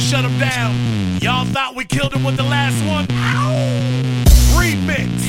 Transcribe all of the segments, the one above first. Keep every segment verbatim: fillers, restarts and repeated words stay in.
shut him down. Y'all thought we killed him with the last one? Remix.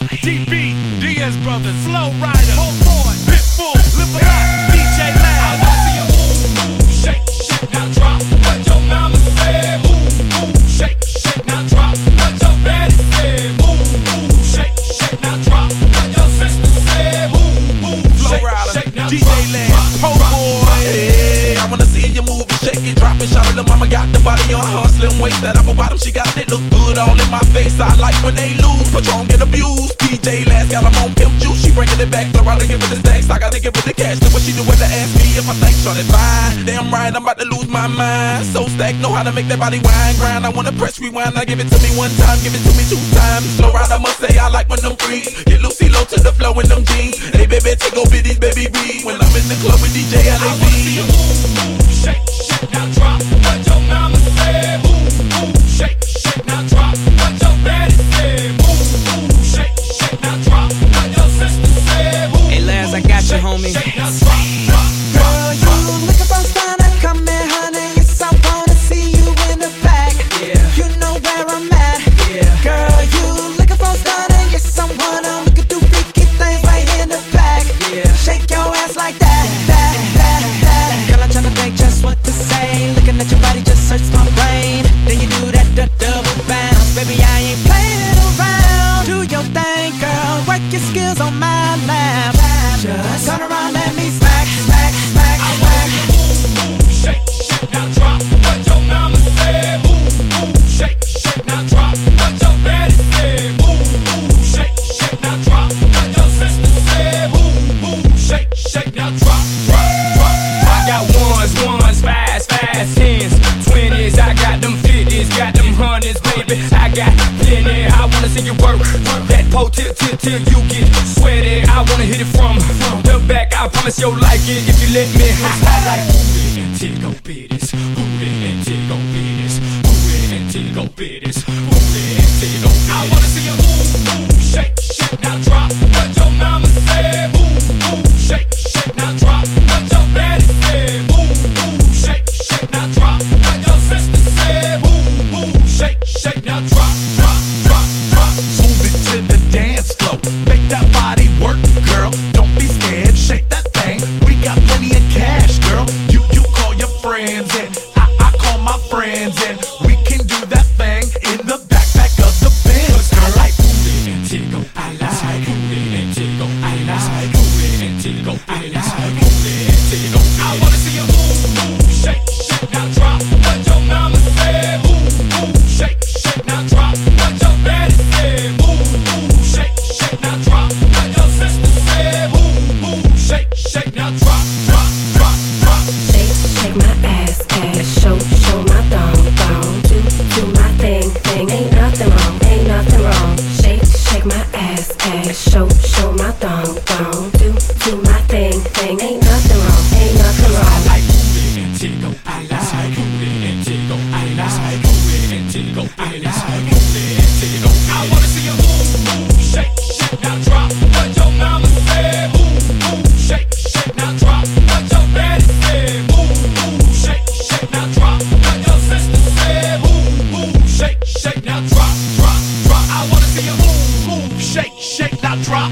D B, Diaz Brothers, Flow Rider, Whole Boy, Pitbull, Live a Lot, D J Loud. I wanna see you move, move, shake, shake, now drop. What your mama said, move, move, shake, shake, now drop. What your daddy said, move, move, shake, shake, now drop. What your sister said, move, move, shake, shake, now drop. D J Loud, Whole Boy. Hey, I wanna see you move and shake it, drop it, shout it. Little mama got the body on her slim waist, that upper bottom she got it look good all in my face. I like when they lose, Patron get abused. D J Last got them on pimp juice, she bringing it back. Throw out and give it the stacks, I gotta give it the cash. Then what she do with the ask me if I think short it fine. Damn right, I'm about to lose my mind. So stacked, know how to make that body wine grind. I wanna press rewind, I give it to me one time, give it to me two times. Slow ride, I must say I like when them freeze. Get Lucy low to the flow in them jeans. Hey baby, take go biddies, baby B. When I'm in the club with D J L A B. I wanna see you move, move, shake, shake, now drop. What your mama said, move, move, shake, shake, now drop. What your daddy said, move, move, shake, shake, now drop. What your sister said, move, hey Laz, I got you, homie. shake, now drop, drop, Girl, you looking for fun? Come here, honey. Yes, I wanna see you in the back. Yeah. You know where I'm at. Yeah. Girl, you looking for fun? Yes, I wanna. We could do freaky things right in the back. Yeah. Shake your ass like that, that, that, that. Girl, I'm tryna think just what to say. Looking at your body just search my brain. Then you do that d double bounce, baby. I ain't playing around. Do your thing, girl. Work your skills on my lap. Just turn around, let me smack, smack, smack, smack. move, shake, shake, now drop. What your mama said, move, move, shake, shake, now drop. What your daddy said, move, move, shake, shake, now drop. What your sister said, move, move, shake, shake, now drop, drop, drop. I got ones, ones, fives, fives, tens, twenties. I got them fifties, got them hundreds, baby. I got plenty. I wanna see you work that pole till till till you get sweaty. I wanna hit it from the back. I promise you'll like it if you let me. I like booty and tickle bitties, booty and tickle bitties, booty and tickle bitties, booty and tickle bitties. I wanna see you move, move, shake, shake, now drop. What your mama said, move, move, shake, shake, now drop. What your daddy said, move, move, shake, shake, now drop. What your sister said, move, move, shake, shake, now drop, drop, drop, drop. Move it to the dance floor. Make that body work, girl. Don't be scared, shake that thing. We got plenty of cash, girl. You you call your friends and I, I call my friends and we can do that thing in the backpack of the Benz, girl. I like booty and tickle, I like booty and tickle, I like booty and tickle, I like booty and tickle. I wanna see you move, move, shake, shake, now drop. What your mama said, move, move, shake, shake, now drop. What your daddy said, move, move, shake, shake, now drop. What your sister said, move, move, shake, shake, now drop, drop, drop, drop. Shake, shake my ass, ass, show, show my thong, thong. Do, do my thing, thing. Ain't nothing wrong, ain't nothing wrong. Shake, shake my ass, ass, show, show my thong, thong. Do, do my thing, thing. Ain't nothing wrong, ain't nothing wrong. I like booty and tickle, I like booty and tickle, I like booty and tickle, I like booty and tickle. I wanna see you move, move, shake, shake, now drop. What your mama said, move, move, shake, shake, now drop. What your daddy said, move, move, shake, shake, now drop. What your sister said, move, move, shake, shake, now drop, drop, drop. I wanna see you move, Move, shake, shake, now drop.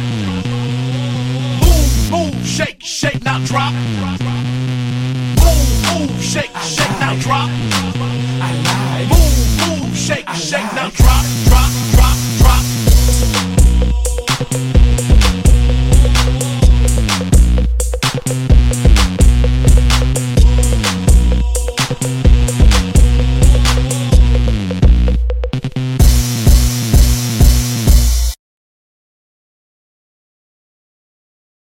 Move, move, shake, shake, now drop. Move, move, shake, shake, now drop. Move, move, shake, shake, now drop, drop, drop.